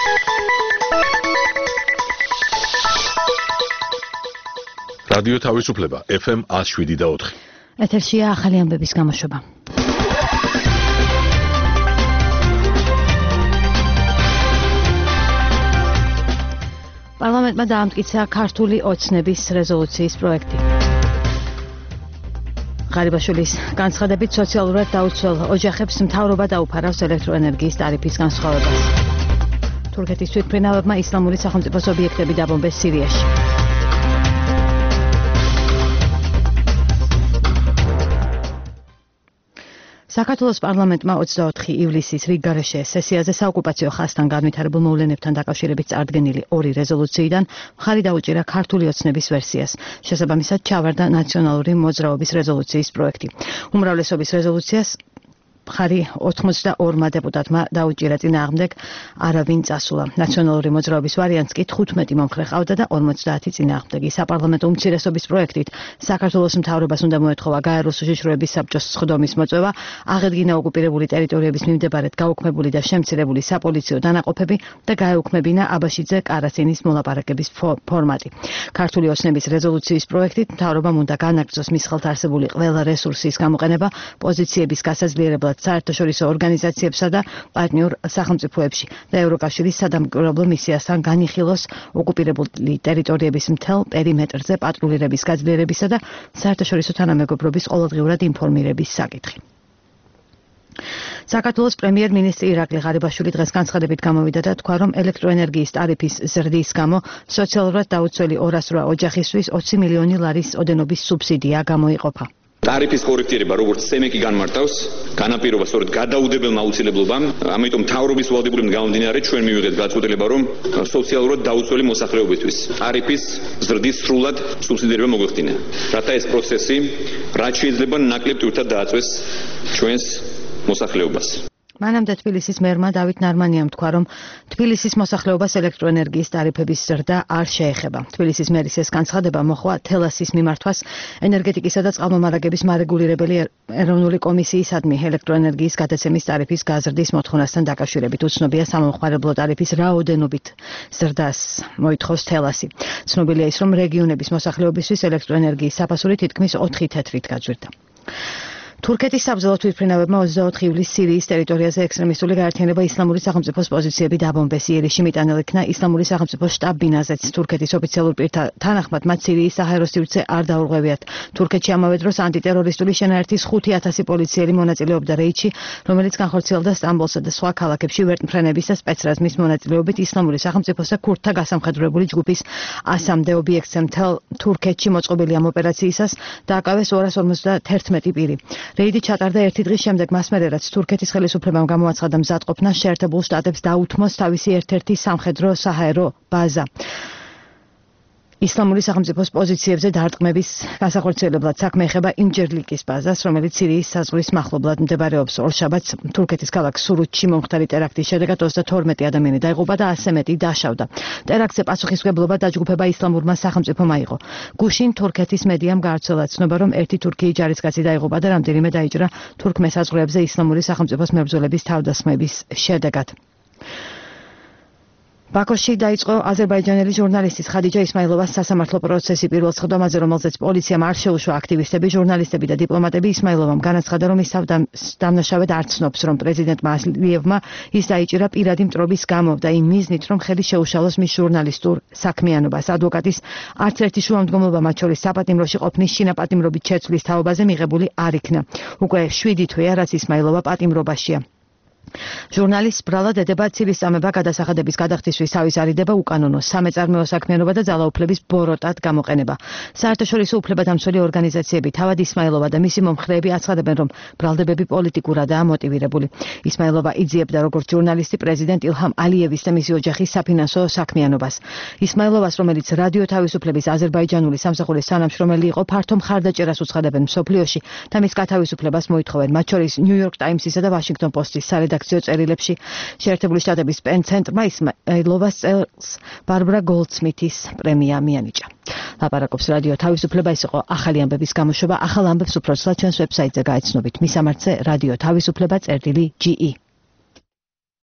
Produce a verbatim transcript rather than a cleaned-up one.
რადიო თავისუფლება ეფ ემ one oh seven და four. ეთერშია ახალი ამბების გამოშვება. პარლამენტმა დაამტკიცა ქართული ოცნების რეზოლუციის პროექტი. ღარიბაშვილის განცხადებით სოციალურად დაუცველ ოჯახებს მთავრობა დაუფარავს ელექტროენერგიის ტარიფის განსხვავებას. თურქეთის თვითმფრინავებმა ისლამური სახელმწიფოს ობიექტები დაბომბეს სირიაში. საქართველოს პარლამენტმა ოცდაოთხი ივლისის რიგგარეშე სესიაზე საოკუპაციო ხაზთან განვითარებულ მოვლენებთან დაკავშირებით წარდგენილი ორი რეზოლუციიდან მხარი დაუჭირა ქართული ოცნების ვერსიას. შესაბამისად ჩავარდა ნაციონალური მოძრაობის რეზოლუციის პროექტი. უმრავლესობის რეზოლუციას მხარი ოცდაორმა დეპუტატმა დაუჭირა, წინააღმდეგ არავინ წასულა. ნაციონალური მოძრაობის ვარიანტს კი თხუთმეტი მომხრე ყავდა და ორმოცდაათი წინააღმდეგი. საპარლამენტო უმცირესობის პროექტით საქართველოს მთავრობას უნდა მოეთხოვა გაეროს უშიშროების საბჭოს სხდომის მოწვევა, აღედგინა ოკუპირებული ტერიტორიების მიმდებარედ გაუქმებული და შემცირებული საპოლიციო დანაყოფები და გაეუქმებინა აბაშიძე კარასინის მოლაპარაკების ფორმატი. ქართული ოცნების რეზოლუციის პროექტით მთავრობამ უნდა განაგრძოს მის ხელთ არსებული ყველა რესურსის გამოყენება პოზიციების გასაძლიერებლად საერთაშორისო ორგანიზაციებსა და პარტნიორ სახელმწიფოებში და ევროკავშირის სადამკვირვებლო მისიასთან განიხილოს ოკუპირებული ტერიტორიების მთელ პერიმეტრზე პატრულირების გაძლიერებისა და საერთაშორისო თანამეგობრობის ყოველდღიურად ინფორმირების საკითხი. საქართველოს პრემიერ-მინისტრი ირაკლი ღარიბაშვილი დღეს განცხადებით გამოვიდა და თქვა, რომ ელექტროენერგიის ტარიფის ზრდის გამო სოციალურად დაუცველი ორასრვა ოჯახისთვის ოცი მილიონი ლარის ოდენობის სუბსიდია გამოიყოფა. ტარიფის კორექტირება როგორც სემეკი განმარტავს, განაპირობა სწორედ გადაუდებელმა აუცილებლობამ, ამიტომ მთავრობის ვალდებულებიდან გამომდინარე ჩვენ მივიღეთ გაწყვეტილება, რომ სოციალურად დაუცველი მოსახლეობისთვის ტარიფის ზრდის სრულად სუბსიდირება მოგვეხდინა. რათა ეს პროცესი რაც შეიძლება ნაკლებ ტვირთად დააწვეს ჩვენს მოსახლეობას. მანამდე თბილისის მერმა დავით ნარმანიამ თქვა, რომ თბილისის მოსახლეობას ელექტროენერგიის ტარიფების ზრდა არ შეეხება. თბილისის მერის ეს განცხადება მოხვა თელასის მიმართვას ენერგეტიკისა და წყალმომარაგების მარეგულირებელი ეროვნული კომისიისადმი ელექტროენერგიის გადაცემის ტარიფის გაზრდის მოთხოვნასთან დაკავშირებით. უცნობია სამომხმარებლო ტარიფის რაოდენობით ზრდას მოითხოვს თელასი. ცნობილია ის, რომ რეგიონების მოსახლეობისთვის ელექტროენერგიის საფასური თითქმის ოთხი თეთრით გაძვირდა. თურქეთის საბრძოლო თვითმფრინავებმა ოცდაოთხი ივლისს სირიის ტერიტორიაზე ექსტრემისტული გაერთიანება ისლამური სახელმწიფოს პოზიციები დაბომბეს. იერიში მიტანილ იქნა ისლამური სახელმწიფოს შტაბ-ბინაზეც. თურქეთის ოფიციალურ პირთა თანახმად მათ სირიის საჰაერო სივრცე არ დაურღვევიათ. თურქეთში ამავე დროს ანტიტერორისტული შენაერთის ხუთი ათასი პოლიციელი მონაწილეობდა რეიდში, რომელიც განხორციელდა სტამბოლსა და სხვა ქალაქებში ვერტმფრენების და სპეცრაზმის მონაწილეობით ისლამური სახელმწიფოს და ქურთთა გასამხედროებული ჯგუფის ასამდე ობიექტზე. მთელ თურქეთში მოწყობილი ამ ოპერაციისას დააკავეს ორას ორმოცდაათერთმეტი პირი. რეიდი ჩატარდა ერთი დღის შემდეგ, მას მერე რაც თურქეთის ხელისუფლებამ გამოაცხადა მზადყოფნა შეერთებულ შტატებს დაუთმოს თავისი ერთ-ერთი სამხედრო საჰაერო ბაზა. ისლამური სახელმწიფოს პოზიციებზე დარტყმების განსახორციელებლად საქმე ეხება ინჯერლიკის ბაზას, რომელიც სირიის საზღვრის მახლობლად მდებარეობს. ორშაბათს თურქეთის ქალაქ სურუთში მომხდარი ტერაქტის შედეგად ოცდათორმეტი ადამიანი დაიღუპა და ასზე მეტი დაშავდა. ტერაქტზე პასუხისმგებლობა დაჯგუფება ისლამურმა სახელმწიფომ აიღო. გუშინ თურქეთის მედიამ გაავრცელა ცნობა, რომ ერთი თურქიი ჯარისკაცი დაიღუპა და რამდენიმე დაიჭრა თურქ მესაზღვრეებზე ისლამური სახელმწიფოს მებრძოლების თავდასხმების შედეგად. ბაქოში დაიწყო აზერბაიჯანელი ჟურნალისტის ხადიჯა ისმაილოვას სასამართლო პროცესი. პირველ სხდომაზე, რომელზეც პოლიციამ არ შეუშვა აქტივისტები, ჟურნალისტები და დიპლომატები, ისმაილოვამ განაცხადა, რომ ის დამნაშავედ არ ცნობს, რომ პრეზიდენტმა ალიევმა ის დაიჭირა პირადი მტრობის გამო და იმ მიზნით, რომ ხელი შეუშალოს მის ჟურნალისტურ საქმიანობას. ადვოკატის არც ერთი შუამდგომლობა, მათ შორის საპატიმროში ყოფნის შინაპატიმრობით შეცვლის თაობაზე მიღებული არ იქნა. უკვე შვიდი თვეა, რაც ისმაილოვა პატიმრობაშია. ჟურნალისტს ბრალად ედება ცივისწამება გადასახადების გადახდისთვის თავის არიდება უკანონო სამეწარმეო საქმიანობა და ძალაუფლების ბოროტად გამოყენება. საერთაშორისო უფლებადამცველი ორგანიზაციები თავად ისმაილოვა და მისი მომხრეები აცხადებენ, რომ ბრალდებები პოლიტიკურადაა მოტივირებული. ისმაილოვა იძიებდა როგორც ჟურნალისტი პრეზიდენტ ილჰამ ალიევის და მისი ოჯახის საფინანსო საქმიანობას. ისმაილოვას, რომელიც რადიო თავისუფლების აზერბაიჯანული სამსახურის თანამშრომელი იყო, ფართო მხარდაჭერას უცხადებენ მსოფლიოში და მის გათავისუფლებას მოითხოვენ, მათ შორის ნიუ-იორკ ტაიმსისა და ვაშინგტონ პოსტის სარედაქციო წერილებში. შეერთებული შტატების პენ ცენტრმა ისმაილოვას წელს ბარბრა გოლდსმითის პრემია მიანიჭა. ლაპარაკობს რადიო თავისუფლება. ეს იყო ახალი ამბების გამოშვება. ახალ ამბებს უფრო ცლად ჩვენს ვებსაიტზე გაეცნობით. მისამართზე რადიო თავისუფლება წერტილი ჯი ი.